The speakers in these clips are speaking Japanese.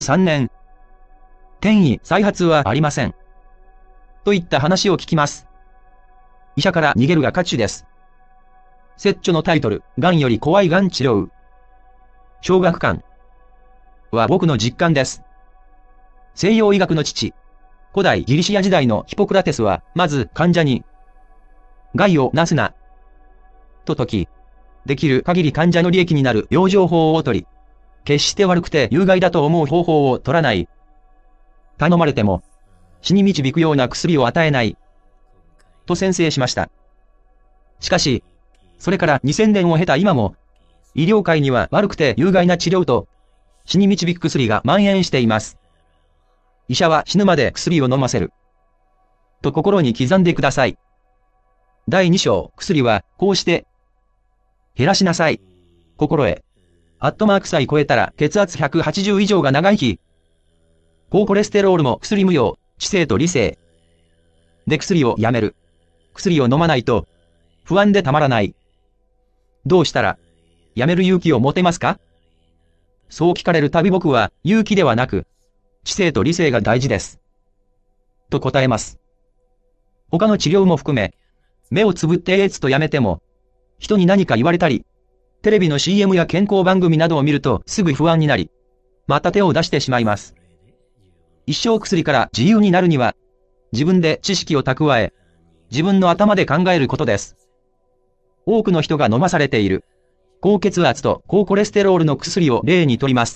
3年。転移再発はありません。といった話を聞きます。医者から逃げるが勝ちです。説著のタイトル、がんより怖いがん治療。小学館は僕の実感です。西洋医学の父、古代ギリシア時代のヒポクラテスは、まず患者に、害をなすな、と説き、できる限り患者の利益になる養生法を取り、決して悪くて有害だと思う方法を取らない。頼まれても、死に導くような薬を与えない。と宣誓しました。しかし、それから2000年を経た今も、医療界には悪くて有害な治療と、死に導く薬が蔓延しています。医者は死ぬまで薬を飲ませる。と心に刻んでください。第2章、薬は、こうして、減らしなさい。心得。歳超えたら血圧180以上が長生き。高コレステロールも薬無用、知性と理性。で薬をやめる。薬を飲まないと、不安でたまらない。どうしたら、やめる勇気を持てますか？そう聞かれるたび僕は、勇気ではなく、知性と理性が大事です。と答えます。他の治療も含め、目をつぶってとやめても、人に何か言われたり、テレビの CM や健康番組などを見るとすぐ不安になり、また手を出してしまいます。一生薬から自由になるには、自分で知識を蓄え、自分の頭で考えることです。多くの人が飲まされている、高血圧と高コレステロールの薬を例にとります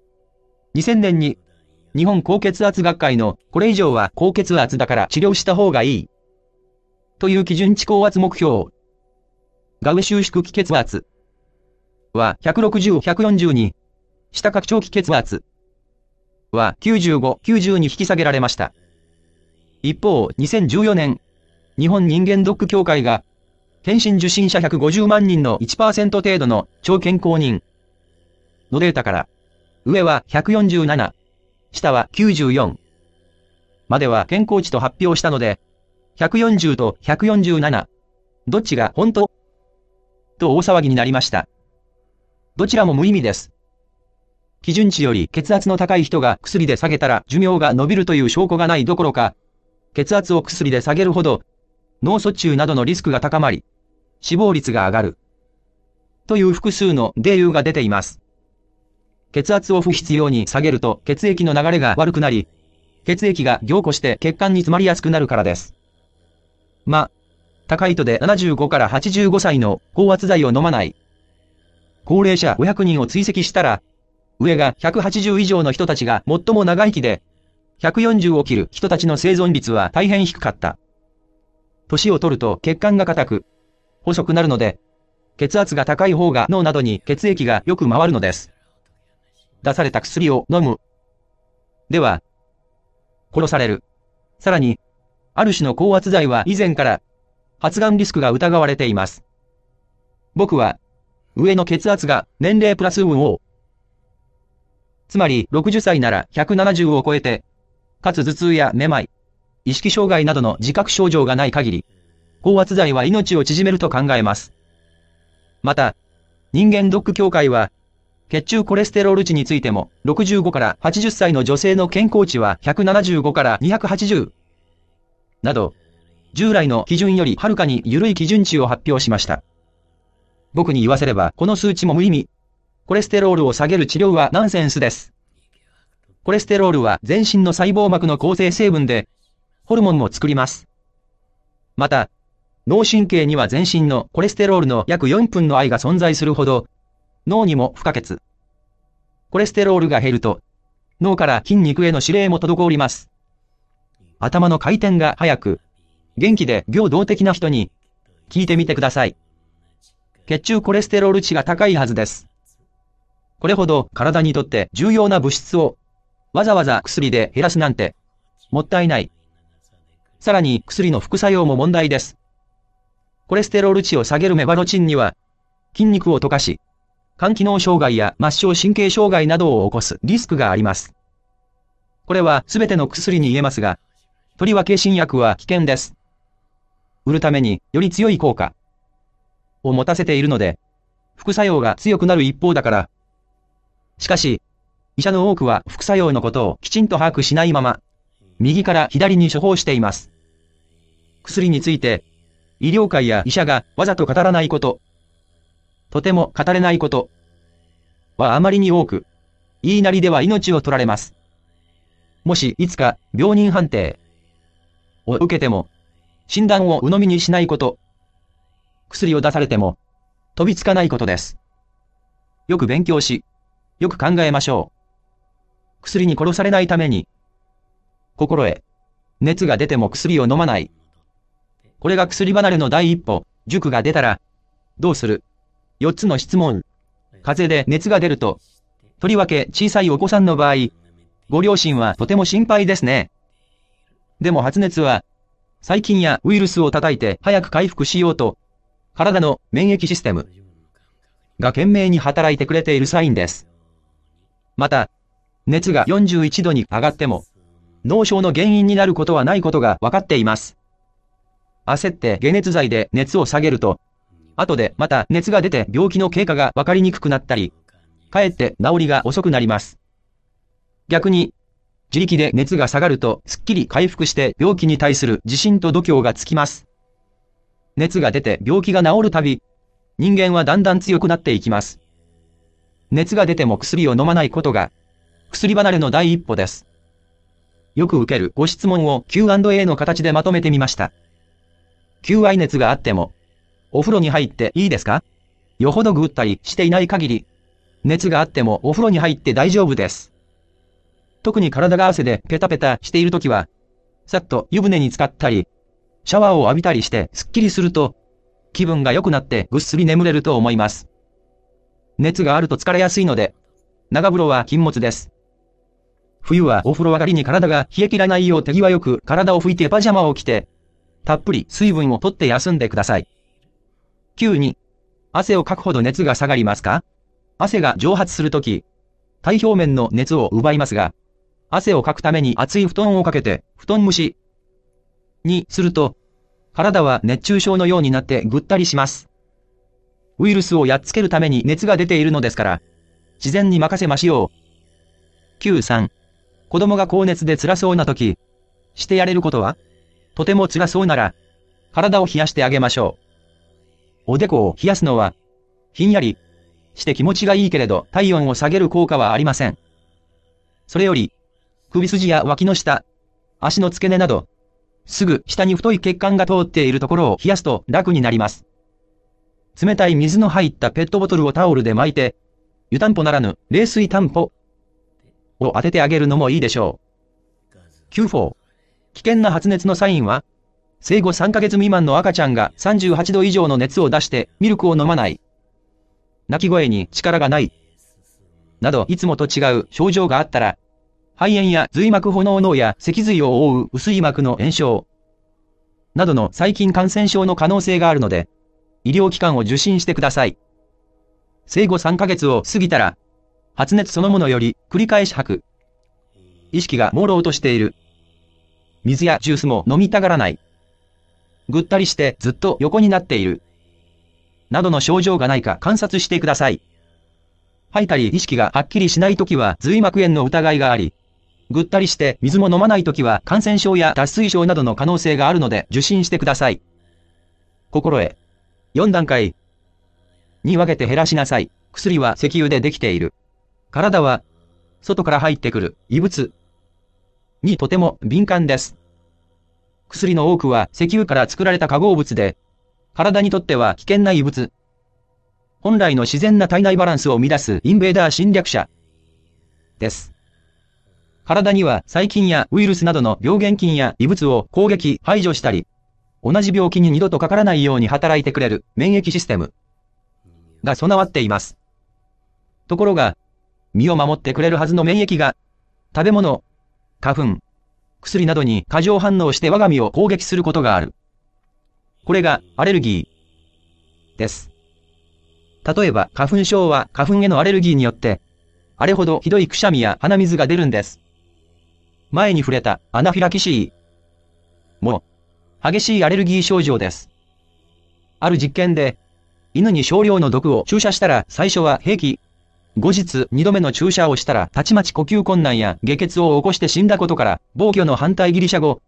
。2000年に、日本高血圧学会のこれ以上は高血圧だから治療した方がいい。という基準値高圧目標を、ガウ収縮期血圧は160、140に、下拡張期血圧は95、90に引き下げられました。一方、2014年、日本人間ドック協会が、検診受診者150万人の 1% 程度の超健康人のデータから、上は147、下は94までは健康値と発表したので、140と147、どっちが本当と大騒ぎになりました。どちらも無意味です。基準値より血圧の高い人が薬で下げたら寿命が延びるという証拠がないどころか、血圧を薬で下げるほど、脳卒中などのリスクが高まり、死亡率が上がる。という複数の例猶が出ています。血圧を不必要に下げると血液の流れが悪くなり、血液が凝固して血管に詰まりやすくなるからです。高い人で75から85歳の高圧剤を飲まない。高齢者500人を追跡したら、上が180以上の人たちが最も長生きで、140を切る人たちの生存率は大変低かった。年を取ると血管が硬く、細くなるので、血圧が高い方が脳などに血液がよく回るのです。出された薬を飲む。では、殺される。さらに、ある種の高圧剤は以前から、発がんリスクが疑われています。僕は、上の血圧が年齢プラス運を、つまり60歳なら170を超えて、かつ頭痛やめまい、意識障害などの自覚症状がない限り、高圧剤は命を縮めると考えます。また、人間ドック協会は、血中コレステロール値についても、65から80歳の女性の健康値は175から280など、従来の基準よりはるかに緩い基準値を発表しました。僕に言わせればこの数値も無意味。コレステロールを下げる治療はナンセンスです。コレステロールは全身の細胞膜の構成成分で、ホルモンも作ります。また、脳神経には全身のコレステロールの約4分のが存在するほど、脳にも不可欠。コレステロールが減ると、脳から筋肉への指令も滞ります。頭の回転が速く、元気で平等的な人に、聞いてみてください。血中コレステロール値が高いはずです。これほど体にとって重要な物質を、わざわざ薬で減らすなんて、もったいない。さらに薬の副作用も問題です。コレステロール値を下げるメバロチンには、筋肉を溶かし、肝機能障害や末梢神経障害などを起こすリスクがあります。これはすべての薬に言えますが、とりわけ新薬は危険です。売るためにより強い効果を持たせているので、副作用が強くなる一方だから。しかし、 医者の多くは副作用のことをきちんと把握しないまま、右から左に処方しています。薬について、医療界や医者がわざと語らないこと、とても語れないこと、はあまりに多く、言いなりでは命を取られます。もしいつか病人判定を受けても、診断を鵜呑みにしないこと、薬を出されても、飛びつかないことです。よく勉強し、よく考えましょう。薬に殺されないために、心得、熱が出ても薬を飲まない。これが薬離れの第一歩、塾が出たら、どうする ?4 つの質問。風邪で熱が出ると、とりわけ小さいお子さんの場合、ご両親はとても心配ですね。でも発熱は、細菌やウイルスを叩いて早く回復しようと、体の免疫システムが懸命に働いてくれているサインです。また、熱が41度に上がっても、脳症の原因になることはないことが分かっています。焦って解熱剤で熱を下げると、後でまた熱が出て病気の経過が分かりにくくなったり、かえって治りが遅くなります。逆に、自力で熱が下がるとすっきり回復して病気に対する自信と度胸がつきます。熱が出て病気が治るたび、人間はだんだん強くなっていきます。熱が出ても薬を飲まないことが、薬離れの第一歩です。よく受けるご質問を Q&A の形でまとめてみました。求愛熱があっても、お風呂に入っていいですか？よほどぐったりしていない限り、熱があってもお風呂に入って大丈夫です。特に体が汗でペタペタしているときは、さっと湯船に浸かったり、シャワーを浴びたりしてすっきりすると、気分が良くなってぐっすり眠れると思います。熱があると疲れやすいので、長風呂は禁物です。冬はお風呂上がりに体が冷え切らないよう手際よく体を拭いてパジャマを着て、たっぷり水分をとって休んでください。9.2、汗をかくほど熱が下がりますか？汗が蒸発するとき、体表面の熱を奪いますが、汗をかくために熱い布団をかけて、布団蒸しにすると、体は熱中症のようになってぐったりします。ウイルスをやっつけるために熱が出ているのですから、自然に任せましょう。9.3、子供が高熱で辛そうなとき、してやれることは？とても辛そうなら、体を冷やしてあげましょう。おでこを冷やすのは、ひんやりして気持ちがいいけれど体温を下げる効果はありません。それより、首筋や脇の下、足の付け根など、すぐ下に太い血管が通っているところを冷やすと楽になります。冷たい水の入ったペットボトルをタオルで巻いて、湯たんぽならぬ冷水たんぽを当ててあげるのもいいでしょう。9.4、危険な発熱のサインは、生後3ヶ月未満の赤ちゃんが38度以上の熱を出してミルクを飲まない。泣き声に力がない。などいつもと違う症状があったら、肺炎や髄膜炎脳や脊髄を覆う薄い膜の炎症などの細菌感染症の可能性があるので、医療機関を受診してください。生後3ヶ月を過ぎたら、発熱そのものより繰り返し吐く。意識が朦朧としている。水やジュースも飲みたがらない。ぐったりしてずっと横になっている。などの症状がないか観察してください。吐いたり意識がはっきりしないときは髄膜炎の疑いがあり、ぐったりして水も飲まないときは感染症や脱水症などの可能性があるので受診してください。心得。4段階に分けて減らしなさい。薬は石油でできている。体は外から入ってくる異物にとても敏感です。薬の多くは石油から作られた化合物で、体にとっては危険な異物。本来の自然な体内バランスを乱すインベーダー侵略者です。体には細菌やウイルスなどの病原菌や異物を攻撃、排除したり、同じ病気に二度とかからないように働いてくれる免疫システムが備わっています。ところが、身を守ってくれるはずの免疫が、食べ物、花粉、薬などに過剰反応して我が身を攻撃することがある。これがアレルギーです。例えば花粉症は花粉へのアレルギーによって、あれほどひどいくしゃみや鼻水が出るんです。前に触れたアナフィラキシーも激しいアレルギー症状です。ある実験で、犬に少量の毒を注射したら最初は平気後日2度目の注射をしたらたちまち呼吸困難や下血を起こして死んだことから、暴挙の反対ギリシャ語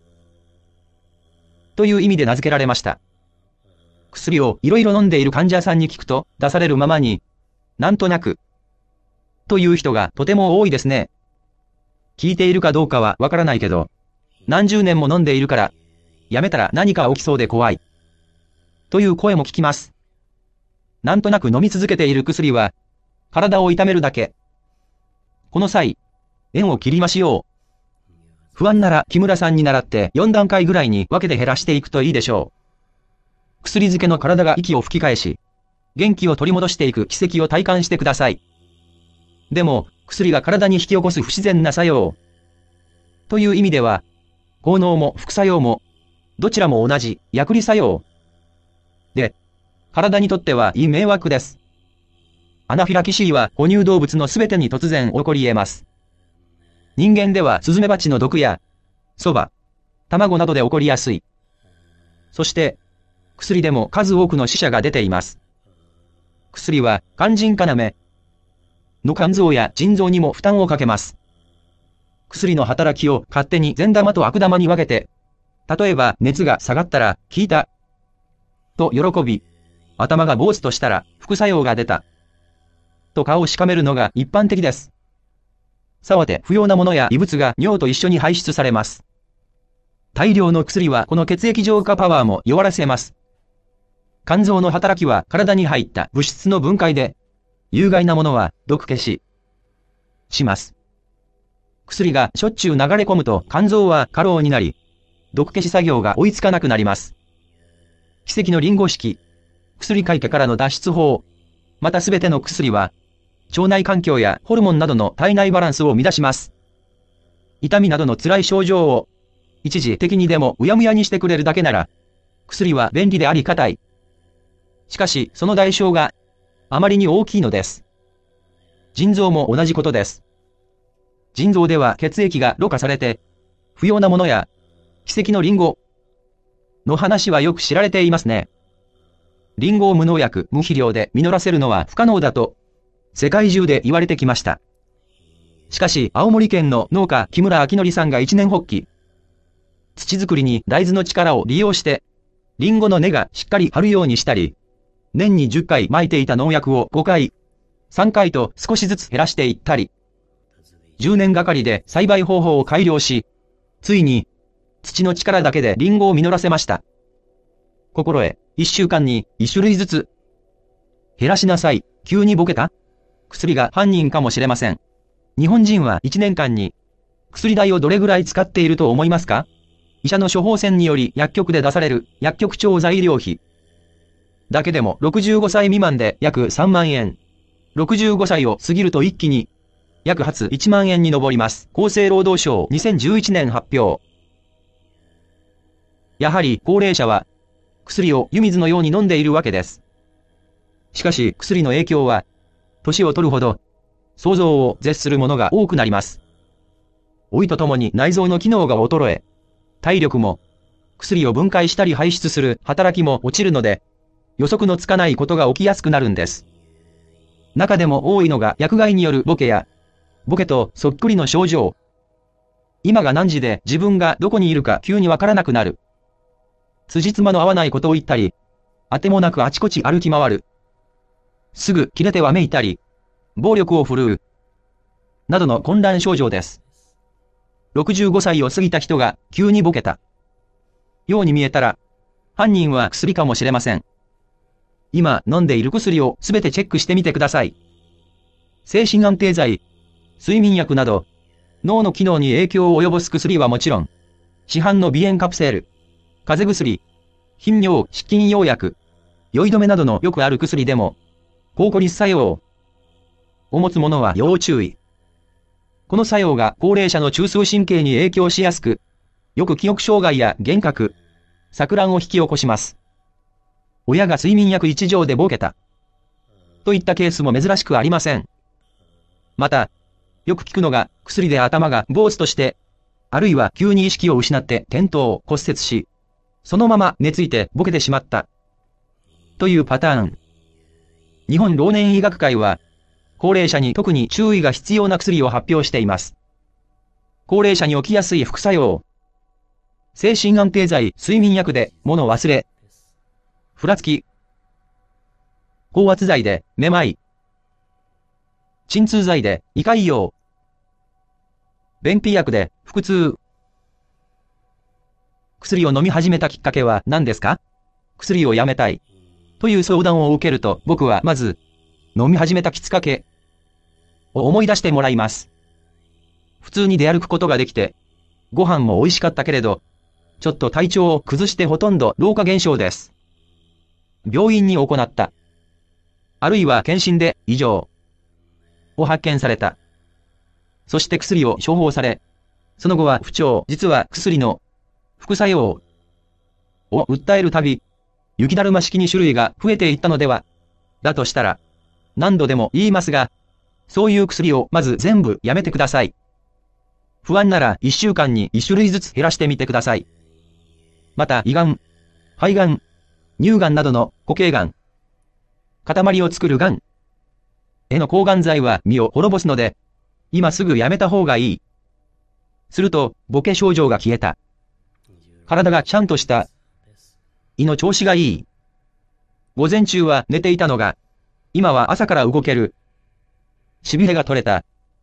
という意味で名付けられました。薬をいろいろ飲んでいる患者さんに聞くと、出されるままに、なんとなく、という人がとても多いですね。聞いているかどうかはわからないけど、何十年も飲んでいるから、やめたら何か起きそうで怖い。という声も聞きます。なんとなく飲み続けている薬は、体を痛めるだけ。この際、縁を切りましょう。不安なら木村さんに倣って4段階ぐらいに分けて減らしていくといいでしょう。薬漬けの体が息を吹き返し、元気を取り戻していく奇跡を体感してください。でも、薬が体に引き起こす不自然な作用。という意味では、効能も副作用も、どちらも同じ薬理作用。で、体にとってはいい迷惑です。アナフィラキシーは哺乳動物のすべてに突然起こり得ます。人間ではスズメバチの毒や、蕎麦、卵などで起こりやすい。そして、薬でも数多くの死者が出ています。薬は肝腎要の肝臓や腎臓にも負担をかけます。薬の働きを勝手に善玉と悪玉に分けて、例えば熱が下がったら効いたと喜び、頭がボーツとしたら副作用が出たと顔をしかめるのが一般的です。さて不要なものや異物が尿と一緒に排出されます。大量の薬はこの血液浄化パワーも弱らせます。肝臓の働きは体に入った物質の分解で、有害なものは毒消します。薬がしょっちゅう流れ込むと肝臓は過労になり、毒消し作業が追いつかなくなります。奇跡のリンゴ式、薬開花からの脱出法、またすべての薬は、腸内環境やホルモンなどの体内バランスを乱します。痛みなどの辛い症状を、一時的にでもうやむやにしてくれるだけなら、薬は便利であり堅い。しかし、その代償が、あまりに大きいのです。腎臓も同じことです。腎臓では血液がろ過されて、不要なものや、奇跡のリンゴの話はよく知られていますね。リンゴを無農薬、無肥料で実らせるのは不可能だと、世界中で言われてきました。しかし、青森県の農家木村明則さんが一年発起。土作りに大豆の力を利用して、リンゴの根がしっかり張るようにしたり、年に10回撒いていた農薬を5回、3回と少しずつ減らしていったり、10年がかりで栽培方法を改良し、ついに、土の力だけでリンゴを実らせました。心得、1週間に1種類ずつ。減らしなさい、急にボケた？薬が犯人かもしれません。日本人は1年間に、薬代をどれぐらい使っていると思いますか？医者の処方箋により薬局で出される薬局調剤料費。だけでも65歳未満で約3万円。65歳を過ぎると一気に、約初1万円に上ります。厚生労働省2011年発表。やはり高齢者は、薬を湯水のように飲んでいるわけです。しかし薬の影響は、年を取るほど、想像を絶するものが多くなります。老いとともに内臓の機能が衰え、体力も、薬を分解したり排出する働きも落ちるので、予測のつかないことが起きやすくなるんです。中でも多いのが薬害によるボケや、ボケとそっくりの症状。今が何時で自分がどこにいるか急にわからなくなる。辻褄の合わないことを言ったり、あてもなくあちこち歩き回る。すぐ切れてわめいたり、暴力を振るう。などの混乱症状です。65歳を過ぎた人が急にボケたように見えたら、犯人は薬かもしれません。今飲んでいる薬をすべてチェックしてみてください。精神安定剤、睡眠薬など、脳の機能に影響を及ぼす薬はもちろん、市販の鼻炎カプセル、風邪薬、頻尿、失禁用薬、酔い止めなどのよくある薬でも、抗コリス作用を持つものは要注意。この作用が高齢者の中枢神経に影響しやすく、よく記憶障害や幻覚、錯乱を引き起こします。親が睡眠薬一錠でボケた。といったケースも珍しくありません。また、よく聞くのが薬で頭がボーツとして、あるいは急に意識を失って転倒、骨折し、そのまま寝ついてボケてしまった。というパターン。日本老年医学会は、 高齢者に特に注意が必要な薬を発表しています。高齢者に起きやすい副作用。精神安定剤、睡眠薬で物忘れ。ふらつき。高圧剤でめまい。鎮痛剤で胃潰瘍。便秘薬で腹痛。薬を飲み始めたきっかけは何ですか？薬をやめたい。という相談を受けると、僕はまず、飲み始めたきっかけを思い出してもらいます。普通に出歩くことができて、ご飯も美味しかったけれど、ちょっと体調を崩してほとんど老化現象です。病院に行った。あるいは検診で異常を発見された。そして薬を処方され、その後は不調、実は薬の副作用を訴えるたび、雪だるま式に種類が増えていったのでは。だとしたら、何度でも言いますが、そういう薬をまず全部やめてください。不安なら1週間に1種類ずつ減らしてみてください。また、胃がん、肺がん、乳がんなどの固形がん、塊を作るがんへの抗がん剤は身を滅ぼすので、今すぐやめた方がいい。すると、ボケ症状が消えた。体がちゃんとした。胃の調子がいい。午前中は寝ていたのが、今は朝から動ける。しびれが取れた。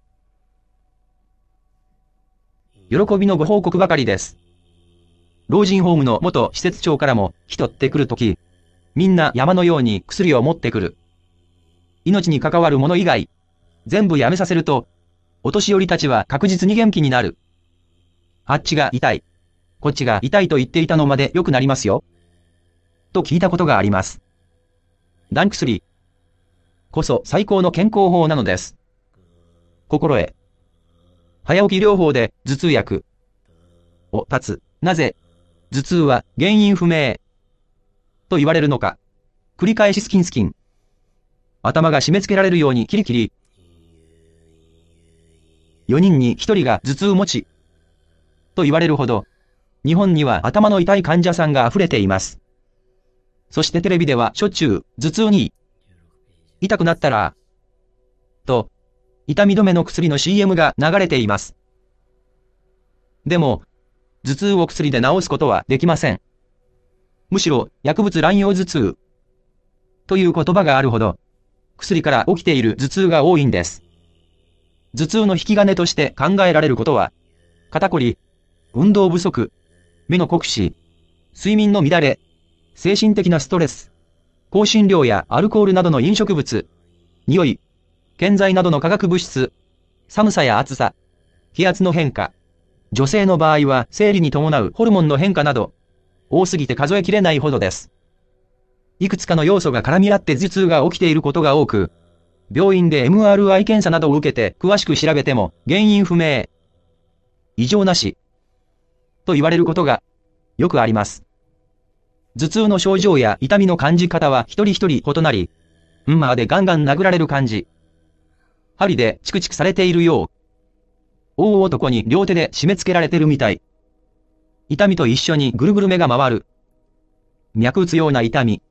喜びのご報告ばかりです。老人ホームの元施設長からも人ってくるとき、みんな山のように薬を持ってくる。命に関わるもの以外、全部やめさせると、お年寄りたちは確実に元気になる。あっちが痛い。こっちが痛いと言っていたのまで良くなりますよ。と聞いたことがあります。断薬こそ最高の健康法なのです。心得。早起き療法で頭痛薬を断つ。なぜ頭痛は原因不明と言われるのか。繰り返しスキンスキン。頭が締め付けられるようにキリキリ。4人に1人が頭痛持ちと言われるほど、日本には頭の痛い患者さんが溢れています。そしてテレビではしょっちゅう頭痛に痛くなったらと痛み止めの薬の CM が流れています。でも頭痛を薬で治すことはできません。むしろ薬物乱用頭痛という言葉があるほど薬から起きている頭痛が多いんです。頭痛の引き金として考えられることは肩こり、運動不足、目の酷使、睡眠の乱れ、精神的なストレス、香辛料やアルコールなどの飲食物、匂い、建材などの化学物質、寒さや暑さ、気圧の変化、女性の場合は生理に伴うホルモンの変化など、多すぎて数えきれないほどです。いくつかの要素が絡み合って頭痛が起きていることが多く、病院で MRI 検査などを受けて詳しく調べても原因不明、異常なし、と言われることがよくあります。頭痛の症状や痛みの感じ方は一人一人異なり、でガンガン殴られる感じ。針でチクチクされているよう。大男に両手で締め付けられてるみたい。痛みと一緒にぐるぐる目が回る。脈打つような痛み。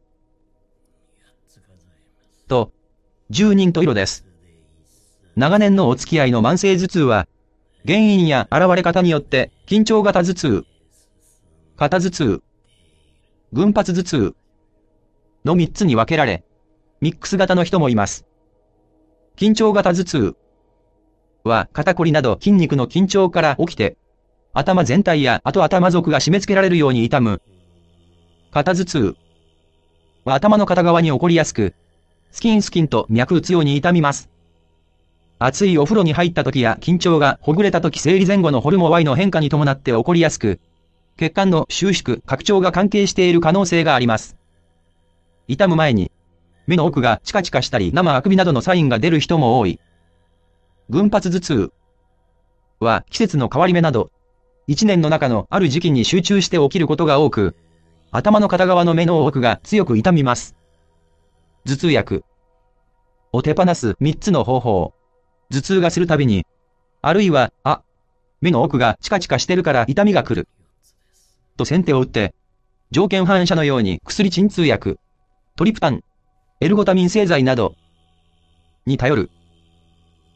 と、十人十色です。長年のお付き合いの慢性頭痛は、原因や現れ方によって、緊張型頭痛、肩頭痛、群発頭痛の3つに分けられ、ミックス型の人もいます。緊張型頭痛は肩こりなど筋肉の緊張から起きて、頭全体や後頭側が締め付けられるように痛む。肩頭痛は頭の片側に起こりやすく、スキンスキンと脈打つように痛みます。熱いお風呂に入った時や緊張がほぐれた時生理前後のホルモン Y の変化に伴って起こりやすく、血管の収縮、拡張が関係している可能性があります。痛む前に、目の奥がチカチカしたり生あくびなどのサインが出る人も多い。群発頭痛は季節の変わり目など、一年の中のある時期に集中して起きることが多く、頭の片側の目の奥が強く痛みます。頭痛薬を手放す3つの方法。頭痛がするたびに、あるいは、目の奥がチカチカしてるから痛みが来る。と先手を打って、条件反射のように薬鎮痛薬、トリプタン、エルゴタミン製剤などに頼る。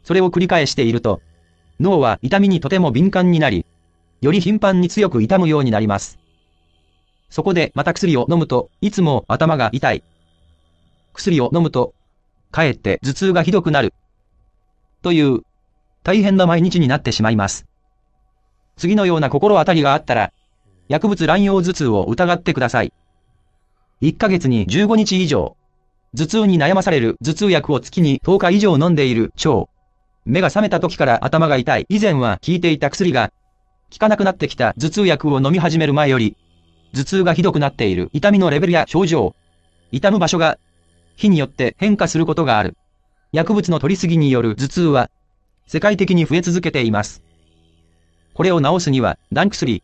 それを繰り返していると、脳は痛みにとても敏感になり、より頻繁に強く痛むようになります。そこでまた薬を飲むと、いつも頭が痛い。薬を飲むと、かえって頭痛がひどくなる。という、大変な毎日になってしまいます。次のような心当たりがあったら、薬物乱用頭痛を疑ってください。1ヶ月に15日以上、頭痛に悩まされる頭痛薬を月に10日以上飲んでいる超。目が覚めた時から頭が痛い。以前は効いていた薬が、効かなくなってきた頭痛薬を飲み始める前より、頭痛がひどくなっている。痛みのレベルや症状、痛む場所が、日によって変化することがある。薬物の取りすぎによる頭痛は、世界的に増え続けています。これを治すには、薬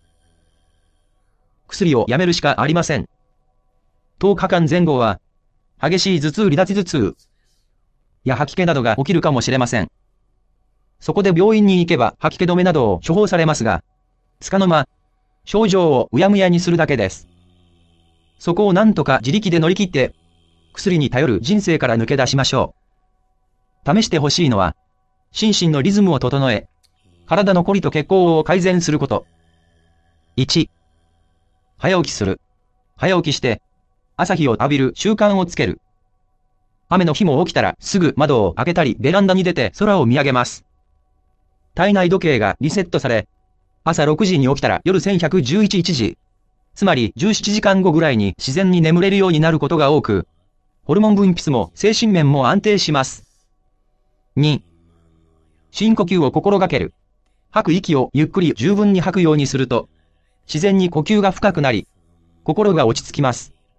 をやめるしかありません。10日間前後は、激しい頭痛離脱頭痛や吐き気などが起きるかもしれません。そこで病院に行けば吐き気止めなどを処方されますが、束の間、症状をうやむやにするだけです。そこをなんとか自力で乗り切って、薬に頼る人生から抜け出しましょう。試してほしいのは、心身のリズムを整え、体のこりと血行を改善すること。1、早起きする。早起きして、朝日を浴びる習慣をつける。雨の日も起きたらすぐ窓を開けたりベランダに出て空を見上げます。体内時計がリセットされ、朝6時に起きたら夜1111時、つまり17時間後ぐらいに自然に眠れるようになることが多く、ホルモン分泌も精神面も安定します。2、深呼吸を心がける。吐く息をゆっくり十分に吐くようにすると、自然に呼吸が深くなり、心が落ち着きます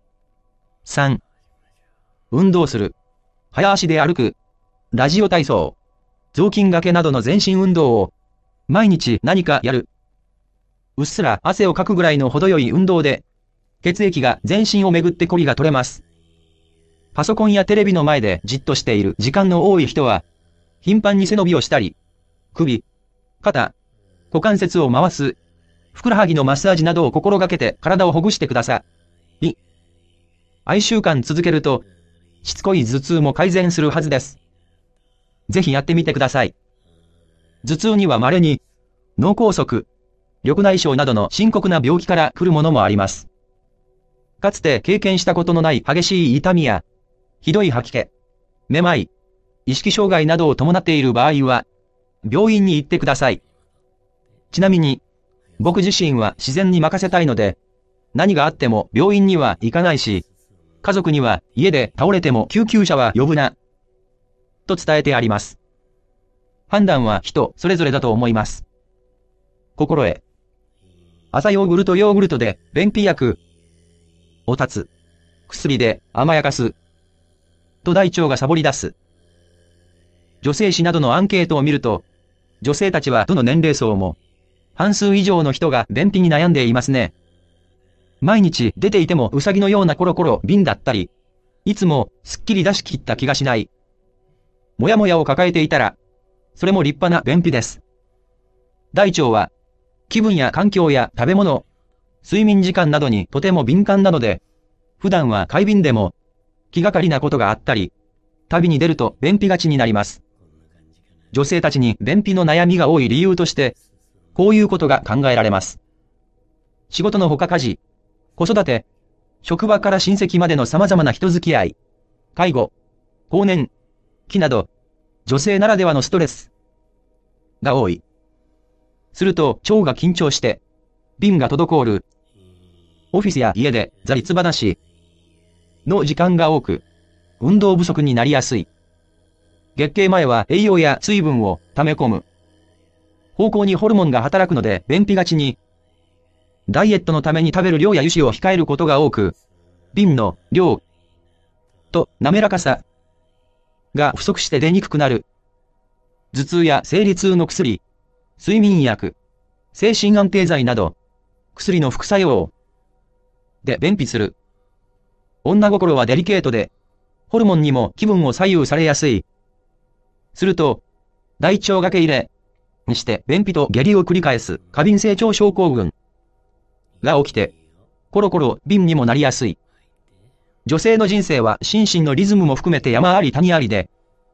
。3、運動する。早足で歩く。ラジオ体操。雑巾掛けなどの全身運動を、毎日何かやる。うっすら汗をかくぐらいの程よい運動で、血液が全身を巡ってこりが取れます。パソコンやテレビの前でじっとしている時間の多い人は、頻繁に背伸びをしたり、首、肩、股関節を回す、ふくらはぎのマッサージなどを心がけて体をほぐしてください。1週間続けると、しつこい頭痛も改善するはずです。ぜひやってみてください。頭痛には稀に、脳梗塞、緑内障などの深刻な病気から来るものもあります。かつて経験したことのない激しい痛みや、ひどい吐き気、めまい、意識障害などを伴っている場合は、病院に行ってください。ちなみに、僕自身は自然に任せたいので、何があっても病院には行かないし、家族には家で倒れても救急車は呼ぶな、と伝えてあります。判断は人それぞれだと思います。心得。朝ヨーグルトで便秘薬を断つ。薬で甘やかす。と大腸がサボり出す。女性誌などのアンケートを見ると、女性たちはどの年齢層も、半数以上の人が便秘に悩んでいますね。毎日出ていてもウサギのようなコロコロ便だったり、いつもすっきり出し切った気がしない。もやもやを抱えていたら、それも立派な便秘です。大腸は、気分や環境や食べ物、睡眠時間などにとても敏感なので、普段は快便でも、気がかりなことがあったり、旅に出ると便秘がちになります。女性たちに便秘の悩みが多い理由として、こういうことが考えられます。仕事のほか家事、子育て、職場から親戚までの様々な人付き合い、介護、更年期など、女性ならではのストレスが多い。すると腸が緊張して、便が滞る。オフィスや家で座立話の時間が多く、運動不足になりやすい。月経前は栄養や水分を溜め込む方向にホルモンが働くので便秘がちに、ダイエットのために食べる量や油脂を控えることが多く、便の量と滑らかさが不足して出にくくなる。頭痛や生理痛の薬、睡眠薬、精神安定剤など、薬の副作用で便秘する。女心はデリケートで、ホルモンにも気分を左右されやすい。すると、大腸がけ入れにして便秘と下痢を繰り返す過敏性腸症候群が起きて、コロコロ便にもなりやすい。女性の人生は心身のリズムも含めて山あり谷ありで、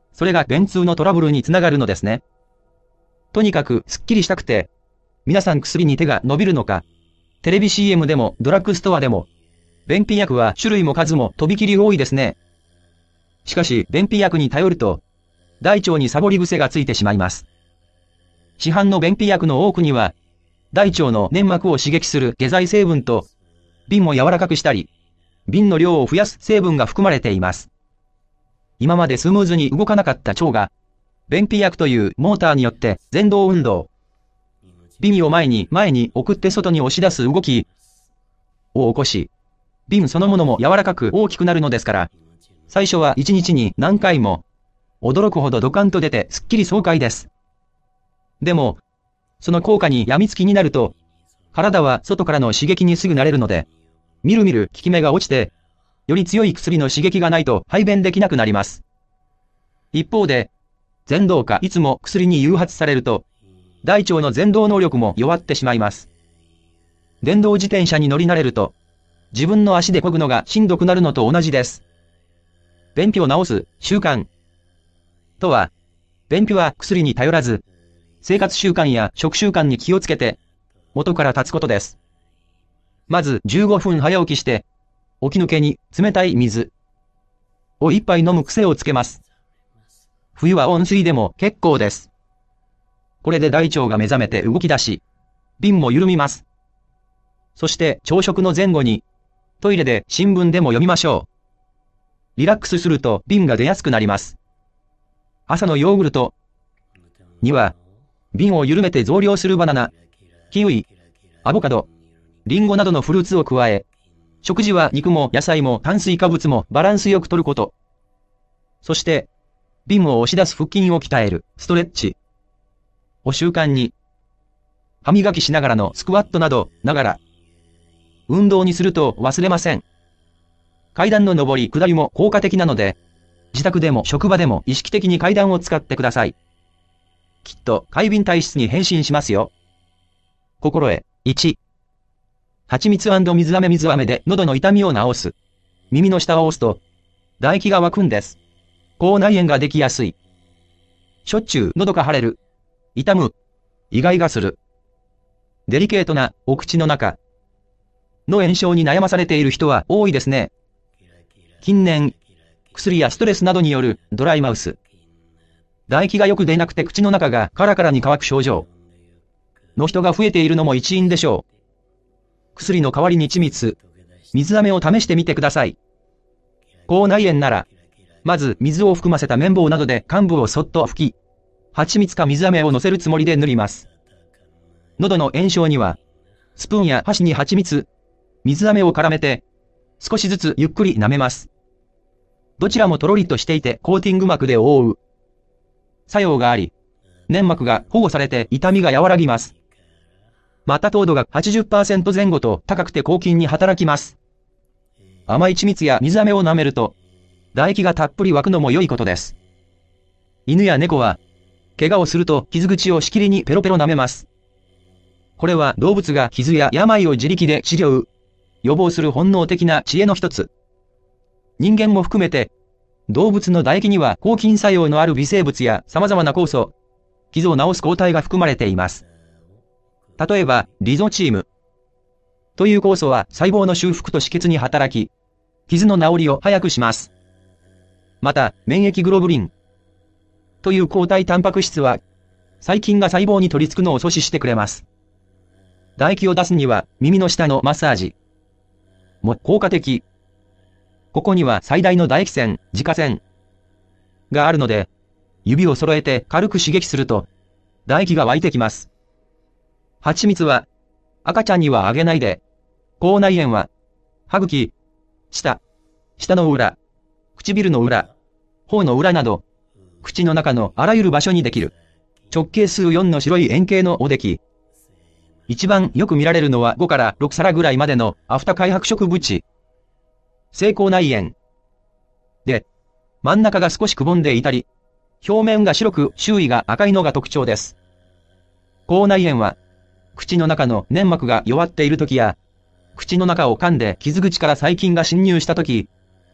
それが便通のトラブルにつながるのですね。とにかくすっきりしたくて、皆さん薬に手が伸びるのか、テレビ CM でもドラッグストアでも、便秘薬は種類も数もとびきり多いですね。しかし便秘薬に頼ると、大腸にサボり癖がついてしまいます。市販の便秘薬の多くには、大腸の粘膜を刺激する下剤成分と、便も柔らかくしたり、便の量を増やす成分が含まれています。今までスムーズに動かなかった腸が、便秘薬というモーターによって前動運動、便を前に送って外に押し出す動きを起こし、便そのものも柔らかく大きくなるのですから、最初は1日に何回も、驚くほどドカンと出てすっきり爽快です。でも、その効果に病みつきになると、体は外からの刺激にすぐ慣れるので、みるみる効き目が落ちて、より強い薬の刺激がないと排便できなくなります。一方で、前動がいつも薬に誘発されると、大腸の前動能力も弱ってしまいます。電動自転車に乗り慣れると、自分の足で漕ぐのがしんどくなるのと同じです。便秘を治す習慣とは、便秘は薬に頼らず、生活習慣や食習慣に気をつけて、元から立つことです。まず15分早起きして、起き抜けに冷たい水を一杯飲む癖をつけます。冬は温水でも結構です。これで大腸が目覚めて動き出し、便も緩みます。そして朝食の前後に、トイレで新聞でも読みましょう。リラックスすると便が出やすくなります。朝のヨーグルトには、便を緩めて増量するバナナ、キウイ、アボカド、リンゴなどのフルーツを加え、食事は肉も野菜も炭水化物もバランスよく摂ること。そして、便を押し出す腹筋を鍛えるストレッチを習慣に、歯磨きしながらのスクワットなど、運動にすると忘れません。階段の上り下りも効果的なので、自宅でも職場でも意識的に階段を使ってください。きっと快便体質に変身しますよ。心得1。蜂蜜&水飴で喉の痛みを治す。耳の下を押すと、唾液が湧くんです。口内炎ができやすい。しょっちゅう喉が腫れる。痛む。イガイガする。デリケートなお口の中の炎症に悩まされている人は多いですね。近年、薬やストレスなどによるドライマウス。唾液がよく出なくて口の中がカラカラに乾く症状の人が増えているのも一因でしょう。薬の代わりに緻密、水飴を試してみてください。口内炎なら、まず水を含ませた綿棒などで患部をそっと拭き、蜂蜜か水飴を乗せるつもりで塗ります。喉の炎症には、スプーンや箸に蜂蜜、水飴を絡めて、少しずつゆっくり舐めます。どちらもとろりとしていてコーティング膜で覆う作用があり、粘膜が保護されて痛みが和らぎます。また糖度が 80% 前後と高くて抗菌に働きます。甘い緻密や水飴を舐めると、唾液がたっぷり湧くのも良いことです。犬や猫は、怪我をすると傷口をしきりにペロペロ舐めます。これは動物が傷や病を自力で治療、予防する本能的な知恵の一つ。人間も含めて、動物の唾液には抗菌作用のある微生物や様々な酵素、傷を治す抗体が含まれています。例えば、リゾチームという酵素は細胞の修復と止血に働き、傷の治りを早くします。また、免疫グロブリンという抗体タンパク質は、細菌が細胞に取り付くのを阻止してくれます。唾液を出すには耳の下のマッサージも効果的。ここには最大の唾液腺、自家腺があるので、指を揃えて軽く刺激すると、唾液が湧いてきます。蜂蜜は、赤ちゃんにはあげないで。口内炎は、歯茎、舌の裏、唇の裏、頬の裏など、口の中のあらゆる場所にできる。直径数4の白い円形のおでき。一番よく見られるのは5から6皿ぐらいまでのアフタ開白色縁。性口内炎。で、真ん中が少しくぼんでいたり、表面が白く周囲が赤いのが特徴です。口内炎は、口の中の粘膜が弱っているときや、口の中を噛んで傷口から細菌が侵入したとき、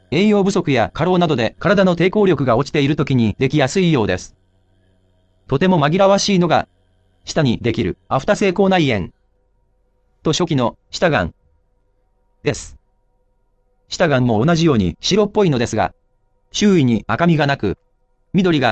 栄養不足や過労などで体の抵抗力が落ちている時にできやすいようです。とても紛らわしいのが、舌にできるアフタ性口内炎と初期の舌がんです。舌がんも同じように白っぽいのですが、周囲に赤みがなく、緑が